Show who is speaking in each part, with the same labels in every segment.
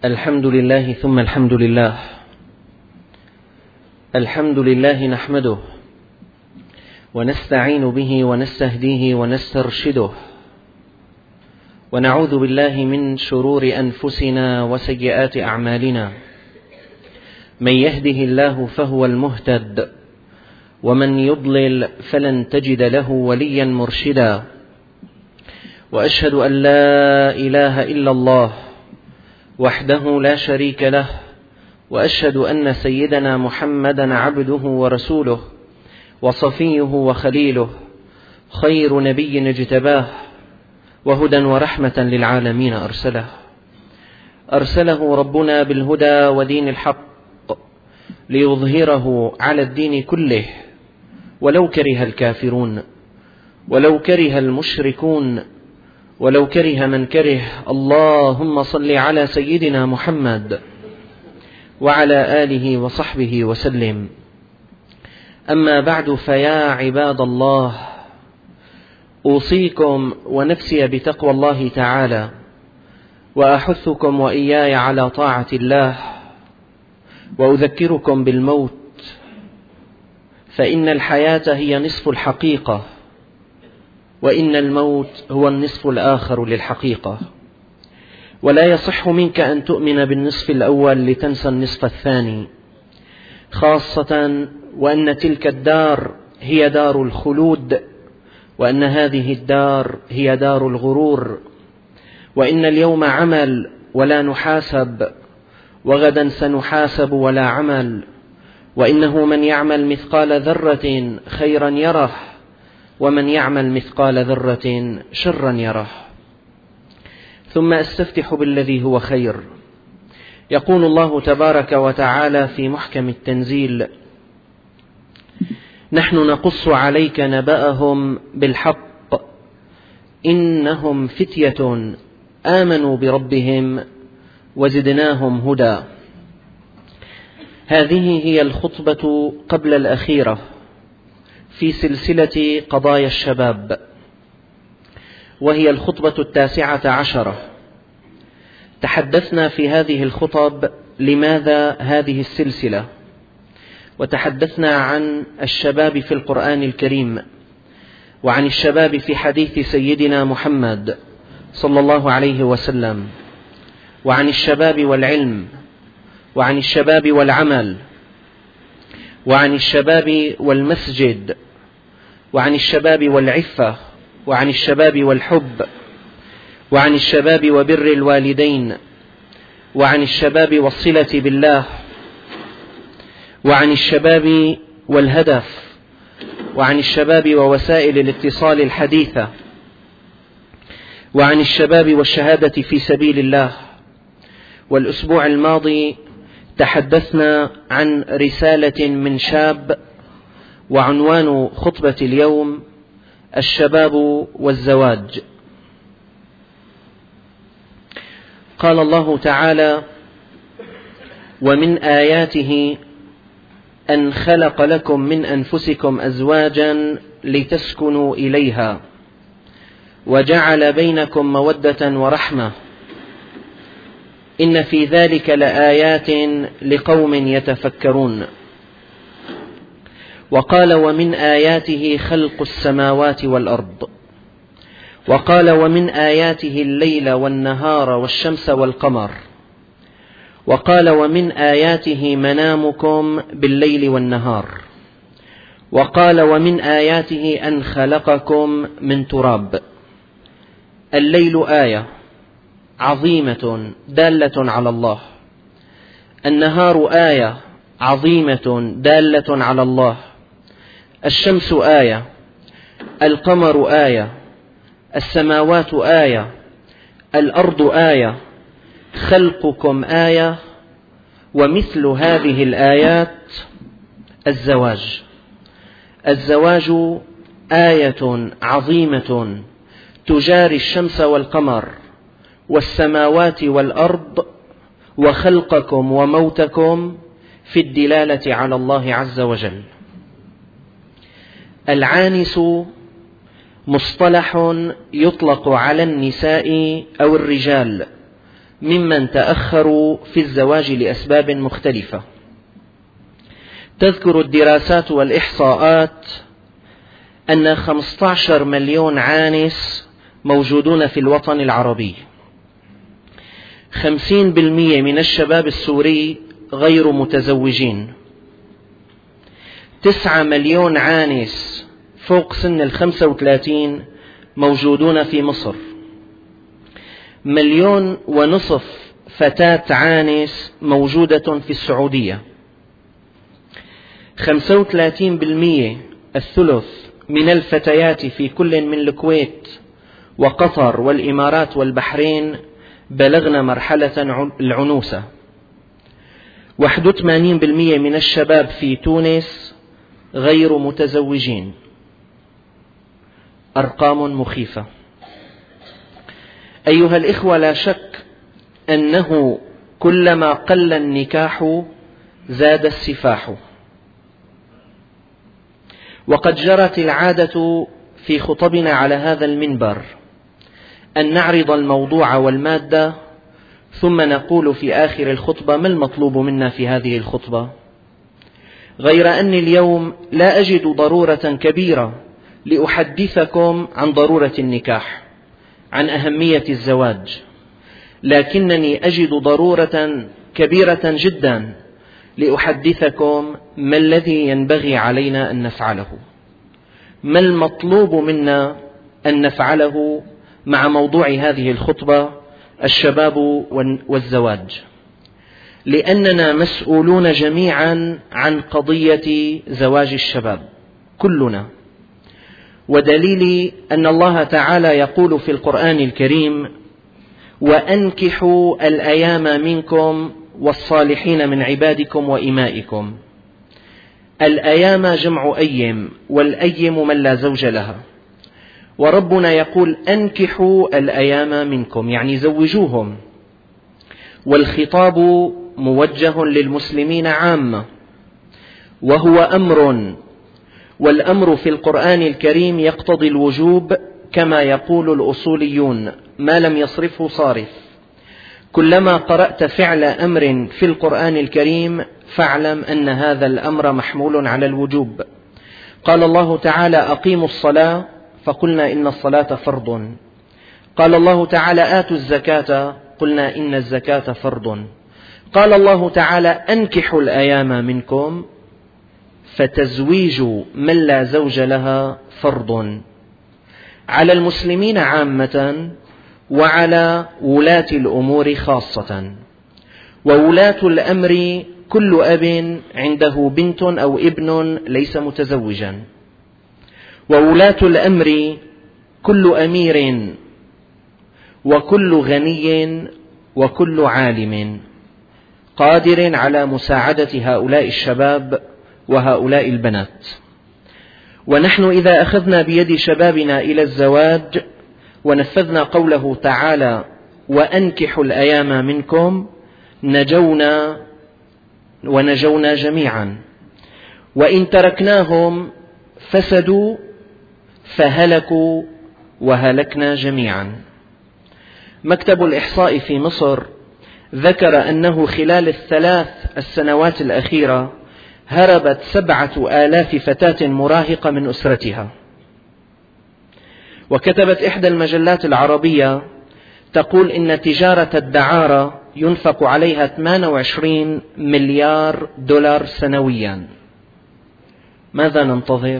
Speaker 1: الحمد لله ثم الحمد لله. الحمد لله نحمده ونستعين به ونستهديه ونسترشده، ونعوذ بالله من شرور أنفسنا وسيئات أعمالنا. من يهده الله فهو المهتد، ومن يضلل فلن تجد له وليا مرشدا. وأشهد أن لا إله إلا الله وحده لا شريك له، وأشهد أن سيدنا محمدا عبده ورسوله وصفيه وخليله، خير نبي اجتباه، وهدى ورحمة للعالمين أرسله ربنا بالهدى ودين الحق ليظهره على الدين كله، ولو كره الكافرون، ولو كره المشركون، ولو كره من كره. اللهم صل على سيدنا محمد وعلى آله وصحبه وسلم. أما بعد، فيا عباد الله، أوصيكم ونفسي بتقوى الله تعالى، وأحثكم وإياي على طاعة الله، وأذكركم بالموت، فإن الحياة هي نصف الحقيقة، وإن الموت هو النصف الآخر للحقيقة. ولا يصح منك أن تؤمن بالنصف الأول لتنسى النصف الثاني، خاصة وأن تلك الدار هي دار الخلود، وأن هذه الدار هي دار الغرور. وإن اليوم عمل ولا نحاسب، وغدا سنحاسب ولا عمل. وإنه من يعمل مثقال ذرة خيرا يره، ومن يعمل مثقال ذرة شرا يره. ثم أستفتح بالذي هو خير. يقول الله تبارك وتعالى في محكم التنزيل: نحن نقص عليك نبأهم بالحق إنهم فتية آمنوا بربهم وزدناهم هدى. هذه هي الخطبة قبل الأخيرة في سلسلة قضايا الشباب، وهي الخطبة 19. تحدثنا في هذه الخطب لماذا هذه السلسلة، وتحدثنا عن الشباب في القرآن الكريم، وعن الشباب في حديث سيدنا محمد صلى الله عليه وسلم، وعن الشباب والعلم، وعن الشباب والعمل، وعن الشباب والمسجد، وعن الشباب والعفة، وعن الشباب والحب، وعن الشباب وبر الوالدين، وعن الشباب والصلة بالله، وعن الشباب والهدف، وعن الشباب ووسائل الاتصال الحديثة، وعن الشباب والشهادة في سبيل الله. والأسبوع الماضي تحدثنا عن رسالة من شاب، وعنوان خطبة اليوم الشباب والزواج. قال الله تعالى: ومن آياته أن خلق لكم من أنفسكم أزواجا لتسكنوا إليها وجعل بينكم مودة ورحمة إن في ذلك لآيات لقوم يتفكرون. وقال: ومن آياته خلق السماوات والأرض. وقال: ومن آياته الليل والنهار والشمس والقمر. وقال: ومن آياته منامكم بالليل والنهار. وقال: ومن آياته أن خلقكم من تراب. الليل آية عظيمة دالة على الله، النهار آية عظيمة دالة على الله، الشمس آية، القمر آية، السماوات آية، الأرض آية، خلقكم آية. ومثل هذه الآيات الزواج. الزواج آية عظيمة تجاري الشمس والقمر والسماوات والأرض وخلقكم وموتكم في الدلالة على الله عز وجل. العانس مصطلح يطلق على النساء أو الرجال ممن تأخروا في الزواج لأسباب مختلفة. تذكر الدراسات والإحصاءات أن 15 مليون عانس موجودون في الوطن العربي. 50% من الشباب السوري غير متزوجين. 9 مليون عانس فوق سن 35 موجودون في مصر. 1.5 مليون فتاة عانس موجودة في السعودية. 35% الثلث من الفتيات في كل من الكويت وقطر والإمارات والبحرين بلغن مرحلة العنوسة. 81% من الشباب في تونس غير متزوجين. أرقام مخيفة. أيها الإخوة، لا شك أنه كلما قل النكاح زاد السفاح. وقد جرت العادة في خطبنا على هذا المنبر أن نعرض الموضوع والمادة ثم نقول في آخر الخطبة ما المطلوب منا في هذه الخطبة، غير أني اليوم لا أجد ضرورة كبيرة لأحدثكم عن ضرورة النكاح، عن أهمية الزواج، لكنني أجد ضرورة كبيرة جدا لأحدثكم ما الذي ينبغي علينا أن نفعله، ما المطلوب منا أن نفعله مع موضوع هذه الخطبة: الشباب والزواج. لأننا مسؤولون جميعا عن قضية زواج الشباب كلنا، ودليل أن الله تعالى يقول في القرآن الكريم: وأنكحوا الأيام منكم والصالحين من عبادكم وإمائكم. الأيام جمع أيم، والأيم من لا زوج لها، وربنا يقول: أنكحوا الأيام منكم، يعني زوجوهم. والخطاب موجه للمسلمين عامة، وهو أمر، والأمر في القرآن الكريم يقتضي الوجوب، كما يقول الأصوليون: ما لم يصرفه صارف. كلما قرأت فعل أمر في القرآن الكريم فاعلم أن هذا الأمر محمول على الوجوب. قال الله تعالى: أقيموا الصلاة، فقلنا إن الصلاة فرض. قال الله تعالى: آتوا الزكاة، قلنا إن الزكاة فرض. قال الله تعالى: أنكحوا الأيام منكم، فتزويج من لا زوج لها فرض على المسلمين عامة، وعلى ولاة الأمور خاصة. وولاة الأمر كل أب عنده بنت أو ابن ليس متزوجا، وولاة الأمر كل أمير وكل غني وكل عالم قادر على مساعدة هؤلاء الشباب وهؤلاء البنات. ونحن إذا أخذنا بيد شبابنا إلى الزواج ونفذنا قوله تعالى: وأنكحوا الأيام منكم، نجونا ونجونا جميعا. وإن تركناهم فسدوا فهلكوا وهلكنا جميعا. مكتب الإحصاء في مصر ذكر أنه خلال ال3 سنوات الأخيرة هربت 7,000 فتاة مراهقة من أسرتها. وكتبت إحدى المجلات العربية تقول إن تجارة الدعارة ينفق عليها 28 مليار دولار سنويا. ماذا ننتظر؟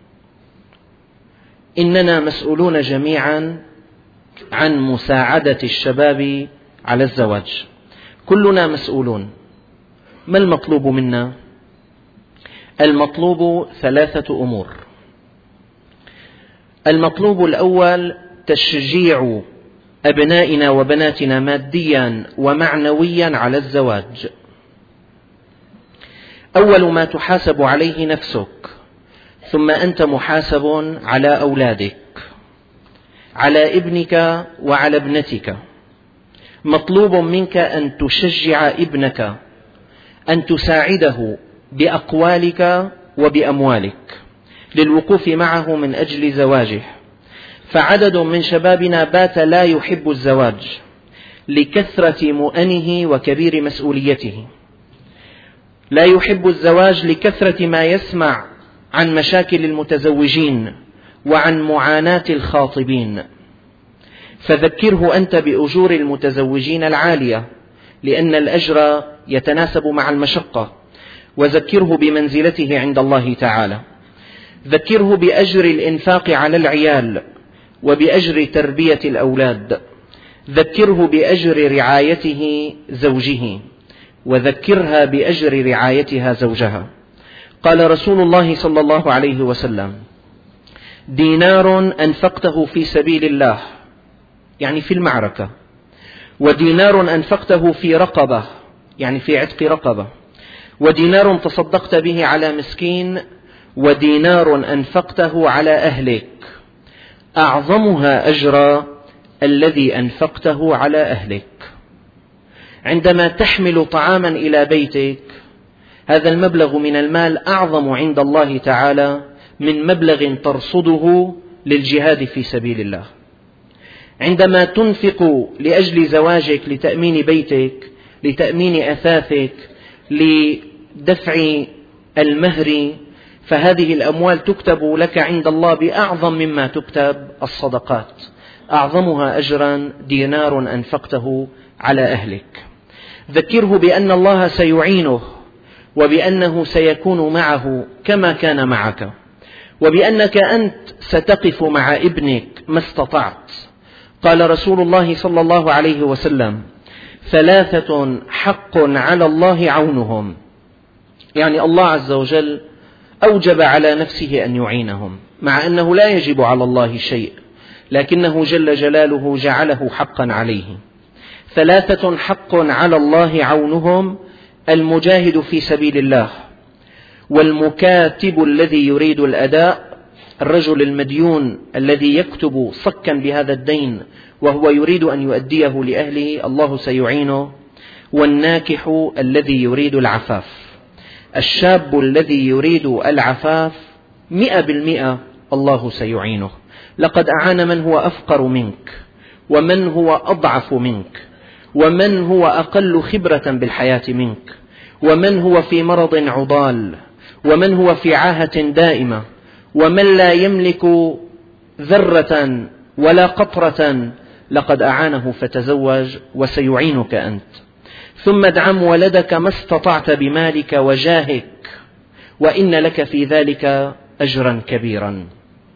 Speaker 1: إننا مسؤولون جميعا عن مساعدة الشباب على الزواج، كلنا مسؤولون. ما المطلوب منا؟ المطلوب 3 أمور. المطلوب الأول تشجيع أبنائنا وبناتنا ماديا ومعنويا على الزواج. أول ما تحاسب عليه نفسك، ثم أنت محاسب على أولادك، على ابنك وعلى ابنتك. مطلوب منك أن تشجع ابنك، أن تساعده بأقوالك وبأموالك للوقوف معه من أجل زواجه. فعدد من شبابنا بات لا يحب الزواج لكثرة مؤنه وكبير مسؤوليته، لا يحب الزواج لكثرة ما يسمع عن مشاكل المتزوجين وعن معاناة الخاطبين، فذكره أنت بأجور المتزوجين العالية لأن الأجر يتناسب مع المشقة، وذكره بمنزلته عند الله تعالى. ذكره بأجر الإنفاق على العيال وبأجر تربية الأولاد. ذكره بأجر رعايته زوجه، وذكرها بأجر رعايتها زوجها. قال رسول الله صلى الله عليه وسلم: دينار أنفقته في سبيل الله، يعني في المعركة، ودينار أنفقته في رقبة، يعني في عتق رقبة، ودينار تصدقت به على مسكين، ودينار أنفقته على أهلك، أعظمها أجرا الذي أنفقته على أهلك. عندما تحمل طعاما إلى بيتك، هذا المبلغ من المال أعظم عند الله تعالى من مبلغ ترصده للجهاد في سبيل الله. عندما تنفق لأجل زواجك، لتأمين بيتك، لتأمين أثاثك، لدفع المهر، فهذه الأموال تكتب لك عند الله بأعظم مما تكتب الصدقات. أعظمها أجرا دينار أنفقته على أهلك. ذكره بأن الله سيعينه، وبأنه سيكون معه كما كان معك، وبأنك أنت ستقف مع ابنك ما استطعت. قال رسول الله صلى الله عليه وسلم: ثلاثة حق على الله عونهم، يعني الله عز وجل أوجب على نفسه أن يعينهم، مع أنه لا يجب على الله شيء، لكنه جل جلاله جعله حقا عليه. ثلاثة حق على الله عونهم: المجاهد في سبيل الله، والمكاتب الذي يريد الأداء، الرجل المديون الذي يكتب صكا بهذا الدين وهو يريد أن يؤديه لأهله، الله سيعينه، والناكح الذي يريد العفاف. الشاب الذي يريد العفاف 100% الله سيعينه. لقد أعان من هو أفقر منك، ومن هو أضعف منك، ومن هو أقل خبرة بالحياة منك، ومن هو في مرض عضال، ومن هو في عاهة دائمة، ومن لا يملك ذرة ولا قطرة. لقد أعانه فتزوج، وسيعينك أنت. ثم ادعم ولدك ما استطعت بمالك وجاهك، وإن لك في ذلك أجرا كبيرا.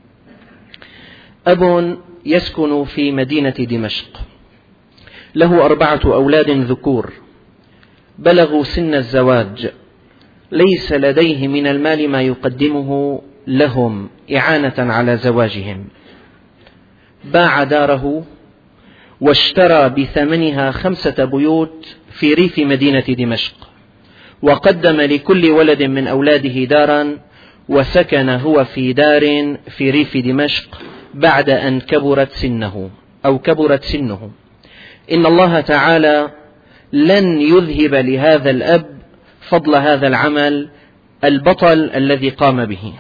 Speaker 1: أب يسكن في مدينة دمشق، له 4 أولاد ذكور بلغوا سن الزواج، ليس لديه من المال ما يقدمه لهم إعانة على زواجهم. باع داره واشترى بثمنها 5 بيوت في ريف مدينة دمشق، وقدم لكل ولد من أولاده دارا، وسكن هو في دار في ريف دمشق بعد أن كبرت سنه. إن الله تعالى لن يذهب لهذا الأب فضل هذا العمل البطل الذي قام به.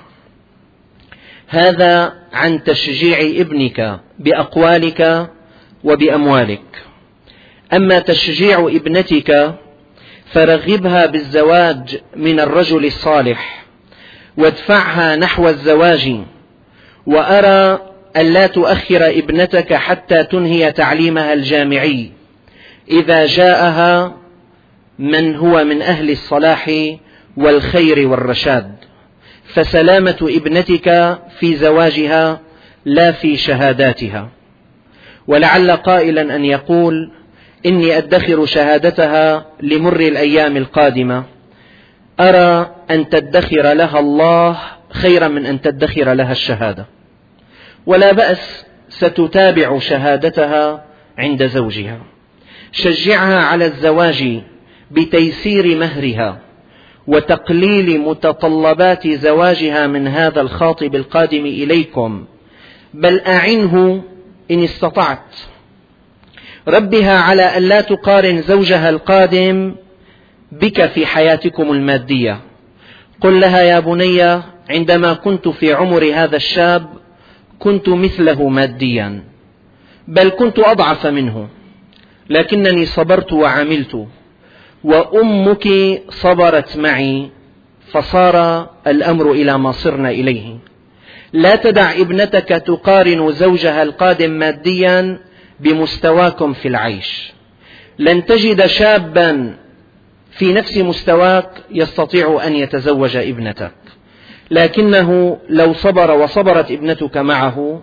Speaker 1: هذا عن تشجيع ابنك بأقوالك وبأموالك. أما تشجيع ابنتك فرغبها بالزواج من الرجل الصالح، وادفعها نحو الزواج، وأرى ألا تؤخر ابنتك حتى تنهي تعليمها الجامعي إذا جاءها من هو من أهل الصلاح والخير والرشاد، فسلامة ابنتك في زواجها لا في شهاداتها. ولعل قائلا أن يقول: إني أدخر شهادتها لمر الأيام القادمة. أرى أن تدخر لها الله خيرا من أن تدخر لها الشهادة، ولا بأس، ستتابع شهادتها عند زوجها. شجعها على الزواج بتيسير مهرها وتقليل متطلبات زواجها من هذا الخاطب القادم إليكم، بل أعنه إن استطعت. ربها على أن لا تقارن زوجها القادم بك في حياتكم المادية. قل لها: يا بني، عندما كنت في عمر هذا الشاب كنت مثله ماديا، بل كنت أضعف منه، لكنني صبرت وعملت، وأمك صبرت معي، فصار الأمر إلى ما صرنا إليه. لا تدع ابنتك تقارن زوجها القادم ماديا بمستواكم في العيش. لن تجد شابا في نفس مستواك يستطيع أن يتزوج ابنتك، لكنه لو صبر وصبرت ابنتك معه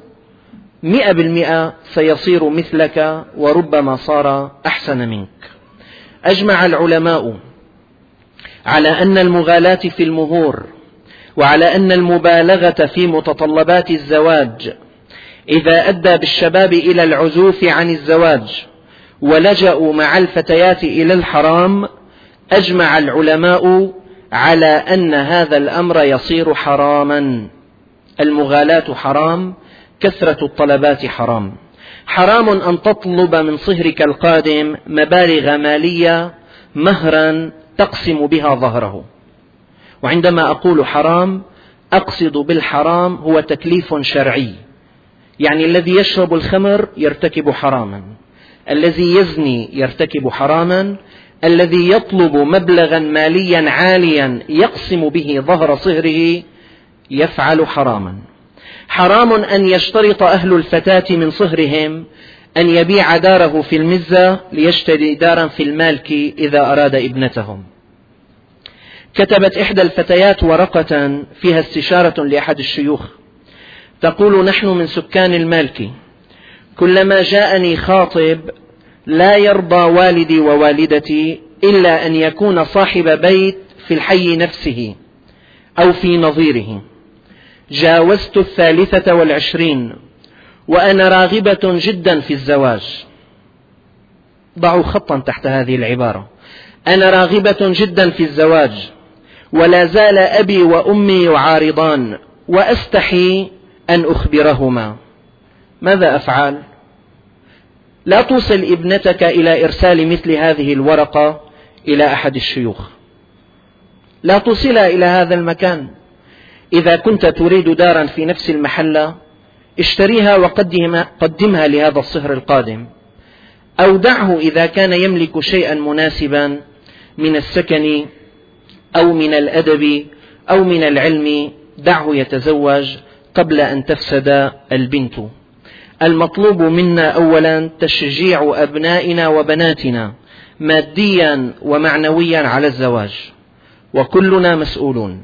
Speaker 1: 100% سيصير مثلك، وربما صار أحسن منك. أجمع العلماء على أن المغالاة في المهور وعلى أن المبالغة في متطلبات الزواج إذا أدى بالشباب إلى العزوف عن الزواج ولجأوا مع الفتيات إلى الحرام، أجمع العلماء على أن هذا الأمر يصير حراما. المغالاة حرام، كثرة الطلبات حرام. حرام أن تطلب من صهرك القادم مبالغ مالية مهرا تقسم بها ظهره. وعندما أقول حرام أقصد بالحرام هو تكليف شرعي، يعني الذي يشرب الخمر يرتكب حراما، الذي يزني يرتكب حراما، الذي يطلب مبلغا ماليا عاليا يقسم به ظهر صهره يفعل حراما. حرام أن يشترط أهل الفتاة من صهرهم أن يبيع داره في المزة ليشتري دارا في المالك إذا أراد ابنتهم. كتبت إحدى الفتيات ورقة فيها استشارة لأحد الشيوخ تقول: نحن من سكان المالك، كلما جاءني خاطب لا يرضى والدي ووالدتي إلا أن يكون صاحب بيت في الحي نفسه أو في نظيره. جاوزت 23 وأنا راغبة جدا في الزواج. ضعوا خطا تحت هذه العبارة: أنا راغبة جدا في الزواج، ولا زال أبي وأمي يعارضان، وأستحي أن أخبرهما. ماذا أفعل؟ لا توصل ابنتك إلى إرسال مثل هذه الورقة إلى أحد الشيوخ، لا توصلها إلى هذا المكان. إذا كنت تريد دارا في نفس المحلة اشتريها وقدمها لهذا الصهر القادم، أو دعه إذا كان يملك شيئا مناسبا من السكن أو من الأدب أو من العلم، دعه يتزوج قبل أن تفسد البنت. المطلوب منا أولا تشجيع أبنائنا وبناتنا ماديا ومعنويا على الزواج، وكلنا مسؤولون.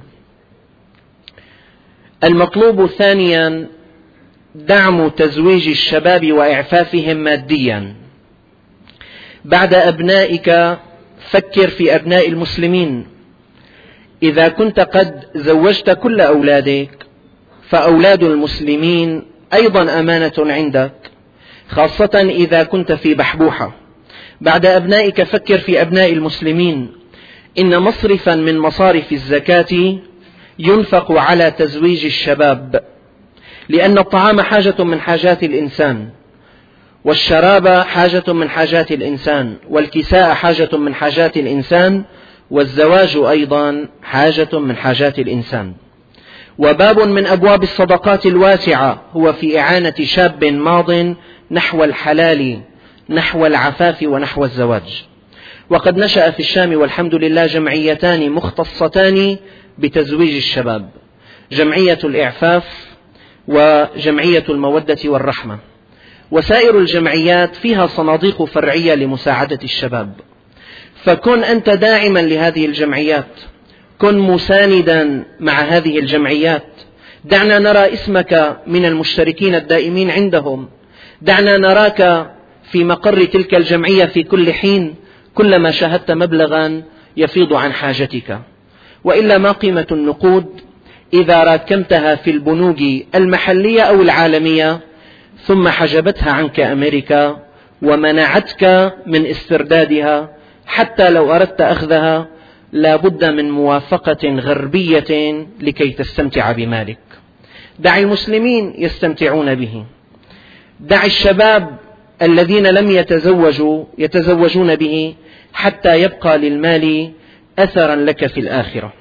Speaker 1: المطلوب ثانيا دعم تزويج الشباب وإعفافهم ماديا. بعد أبنائك فكر في أبناء المسلمين. إذا كنت قد زوجت كل أولادك فأولاد المسلمين أيضا أمانة عندك، خاصة إذا كنت في بحبوحة. بعد أبنائك فكر في أبناء المسلمين. إن مصرفا من مصارف الزكاة ينفق على تزويج الشباب، لأن الطعام حاجة من حاجات الإنسان، والشراب حاجة من حاجات الإنسان، والكساء حاجة من حاجات الإنسان، والزواج أيضا حاجة من حاجات الإنسان. وباب من أبواب الصدقات الواسعة هو في إعانة شاب ماض نحو الحلال، نحو العفاف ونحو الزواج. وقد نشأ في الشام والحمد لله جمعيتان مختصتان بتزويج الشباب: جمعية الإعفاف وجمعية المودة والرحمة. وسائر الجمعيات فيها صناديق فرعية لمساعدة الشباب. فكن أنت داعما لهذه الجمعيات، كن مساندا مع هذه الجمعيات. دعنا نرى اسمك من المشتركين الدائمين عندهم، دعنا نراك في مقر تلك الجمعية في كل حين كلما شاهدت مبلغا يفيض عن حاجتك. وإلا ما قيمة النقود إذا راكمتها في البنوك المحلية أو العالمية ثم حجبتها عنك أمريكا ومنعتك من استردادها؟ حتى لو أردت أخذها لا بد من موافقة غربية لكي تستمتع بمالك. دع المسلمين يستمتعون به، دع الشباب الذين لم يتزوجوا يتزوجون به، حتى يبقى للمال أثرا لك في الآخرة.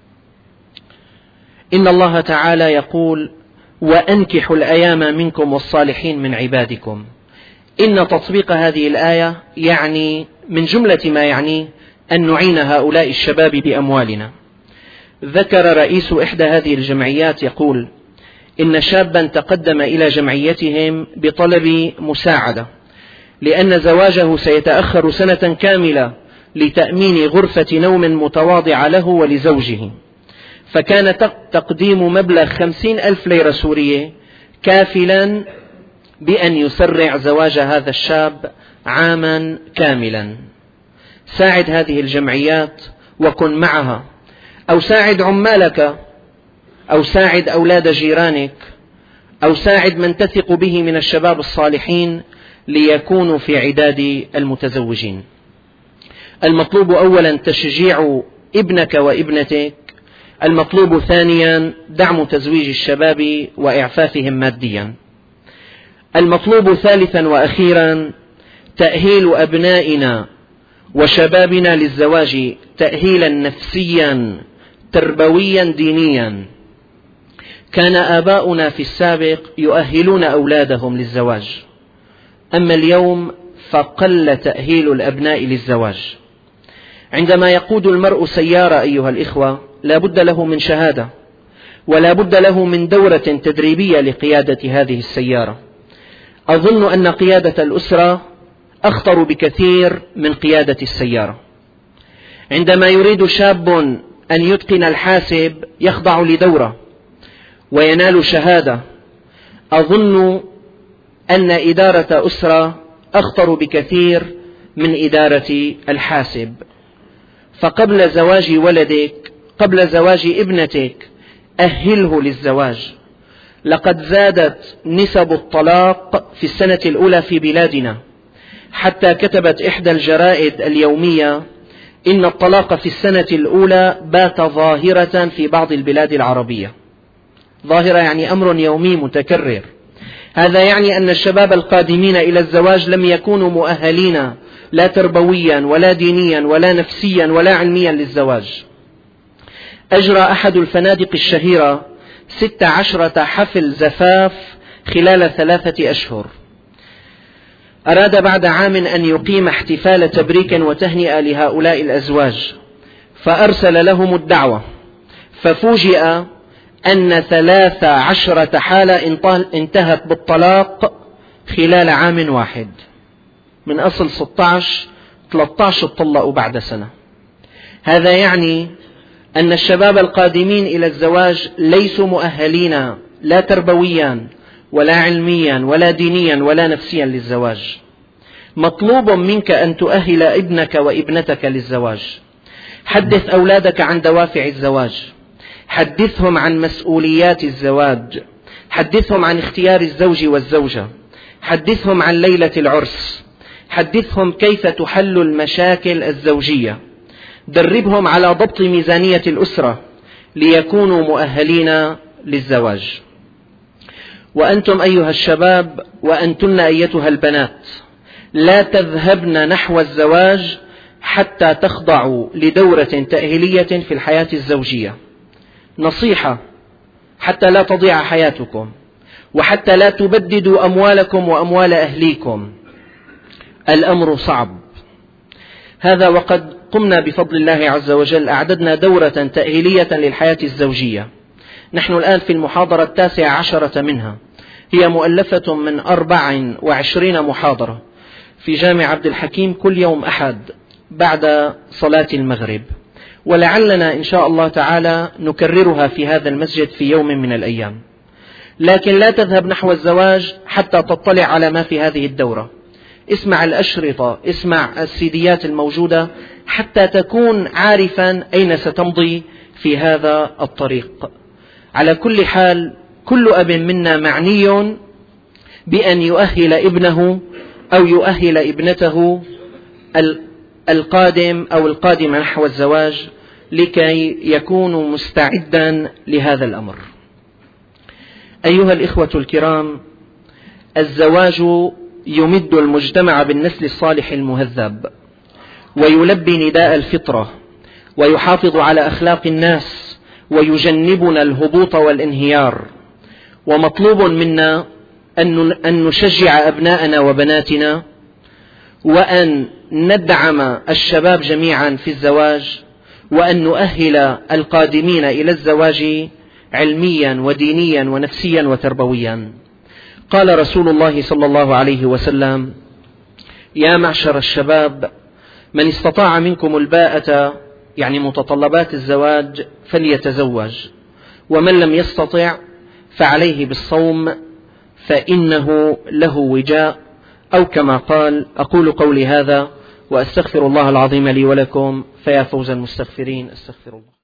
Speaker 1: إن الله تعالى يقول: وأنكحوا الأيام منكم والصالحين من عبادكم إن تطبيق هذه الآية يعني من جملة ما يعني أن نعين هؤلاء الشباب بأموالنا. ذكر رئيس إحدى هذه الجمعيات يقول: إن شابا تقدم إلى جمعيتهم بطلب مساعدة لأن زواجه سيتأخر سنة كاملة لتأمين غرفة نوم متواضعة له ولزوجه، فكان تقديم مبلغ 50,000 ليرة سورية كافلا بأن يسرع زواج هذا الشاب عاما كاملا. ساعد هذه الجمعيات وكن معها، أو ساعد عمالك، أو ساعد أولاد جيرانك، أو ساعد من تثق به من الشباب الصالحين ليكونوا في عداد المتزوجين. المطلوب أولا تشجيع ابنك وابنتك، المطلوب ثانيا دعم تزويج الشباب وإعفافهم ماديا، المطلوب ثالثا وأخيرا تأهيل أبنائنا وشبابنا للزواج تأهيلا نفسيا تربويا دينيا. كان آباؤنا في السابق يؤهلون أولادهم للزواج، أما اليوم فقل تأهيل الأبناء للزواج. عندما يقود المرء سيارة أيها الإخوة لا بد له من شهادة، ولا بد له من دورة تدريبية لقيادة هذه السيارة. أظن أن قيادة الأسرة أخطر بكثير من قيادة السيارة. عندما يريد شاب أن يتقن الحاسب يخضع لدورة وينال شهادة. أظن أن إدارة أسرة أخطر بكثير من إدارة الحاسب. فقبل زواج ولدك، قبل زواج ابنتك، أهله للزواج. لقد زادت نسب الطلاق في السنة الأولى في بلادنا، حتى كتبت إحدى الجرائد اليومية إن الطلاق في السنة الأولى بات ظاهرة في بعض البلاد العربية. ظاهرة يعني أمر يومي متكرر. هذا يعني أن الشباب القادمين إلى الزواج لم يكونوا مؤهلين لا تربويا ولا دينيا ولا نفسيا ولا علميا للزواج. أجرى أحد الفنادق الشهيرة 16 حفل زفاف خلال 3 أشهر. أراد بعد عام أن يقيم احتفال تبريك وتهنئة لهؤلاء الأزواج، فأرسل لهم الدعوة، ففوجئ أن 13 حالة انتهت بالطلاق خلال عام واحد. من أصل 16 13 طلقوا بعد سنة. هذا يعني أن الشباب القادمين إلى الزواج ليسوا مؤهلين لا تربويا ولا علميا ولا دينيا ولا نفسيا للزواج. مطلوب منك أن تؤهل ابنك وابنتك للزواج. حدث أولادك عن دوافع الزواج، حدثهم عن مسؤوليات الزواج، حدثهم عن اختيار الزوج والزوجة، حدثهم عن ليلة العرس، حدثهم كيف تحل المشاكل الزوجية، دربهم على ضبط ميزانية الأسرة ليكونوا مؤهلين للزواج. وأنتم أيها الشباب وأنتن أيتها البنات لا تذهبن نحو الزواج حتى تخضعوا لدورة تأهيلية في الحياة الزوجية. نصيحة حتى لا تضيع حياتكم، وحتى لا تبددوا أموالكم وأموال أهليكم. الأمر صعب. هذا وقد قمنا بفضل الله عز وجل أعددنا دورة تأهيلية للحياة الزوجية. نحن الآن في المحاضرة 19 منها، هي مؤلفة من 24 محاضرة في جامع عبد الحكيم كل يوم أحد بعد صلاة المغرب، ولعلنا إن شاء الله تعالى نكررها في هذا المسجد في يوم من الأيام. لكن لا تذهب نحو الزواج حتى تطلع على ما في هذه الدورة. اسمع الأشرطة، اسمع السيديات الموجودة، حتى تكون عارفا أين ستمضي في هذا الطريق. على كل حال كل أب منا معني بأن يؤهل ابنه أو يؤهل ابنته القادم أو القادمة نحو الزواج لكي يكونوا مستعدا لهذا الأمر. أيها الإخوة الكرام، الزواج يمد المجتمع بالنسل الصالح المهذب، ويلبي نداء الفطرة، ويحافظ على أخلاق الناس، ويجنبنا الهبوط والانهيار. ومطلوب منا أن نشجع أبناءنا وبناتنا، وأن ندعم الشباب جميعا في الزواج، وأن نؤهل القادمين إلى الزواج علميا ودينيا ونفسيا وتربويا. قال رسول الله صلى الله عليه وسلم: يا معشر الشباب، من استطاع منكم الباءة، يعني متطلبات الزواج، فليتزوج، ومن لم يستطع فعليه بالصوم فإنه له وجاء، أو كما قال. أقول قولي هذا وأستغفر الله العظيم لي ولكم، فيا فوز المستغفرين. أستغفر الله.